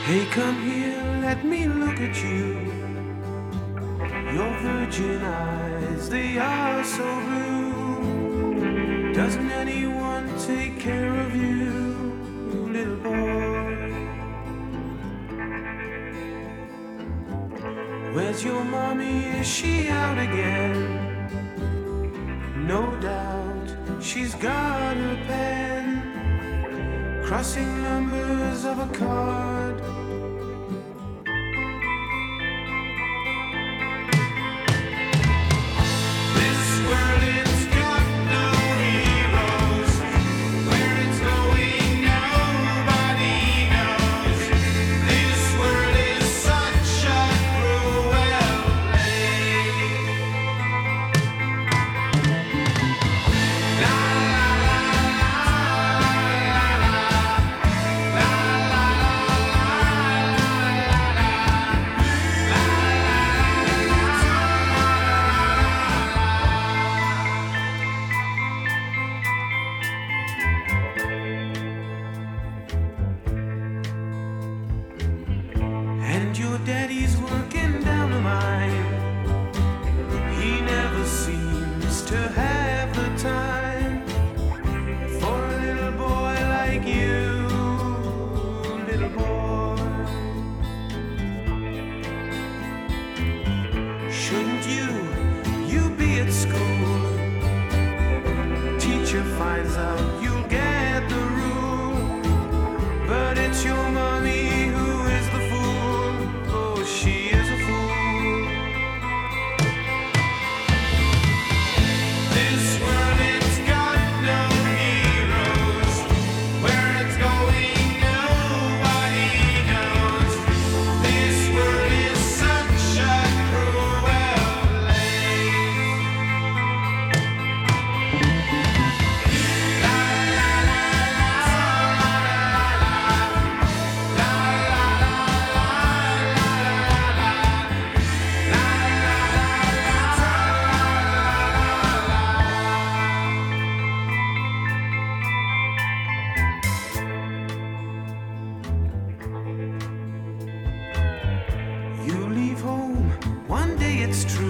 Hey, come here, let me look at you. Your virgin eyes, they are so blue. Doesn't anyone take care of you, little boy? Where's your mommy? Is she out again? No doubt she's got her pen, crossing numbers of a card. And your daddy's working down the mine. He never seems to have the time for a little boy like you, little boy. Shouldn't you be at school? Teacher finds out you'll get the rule, but it's your mommy who is the fool. Oh, she is a fool. This world, it's got no heroes. Where it's going, nobody knows. This world is such a cruel place. You leave home, one day it's true.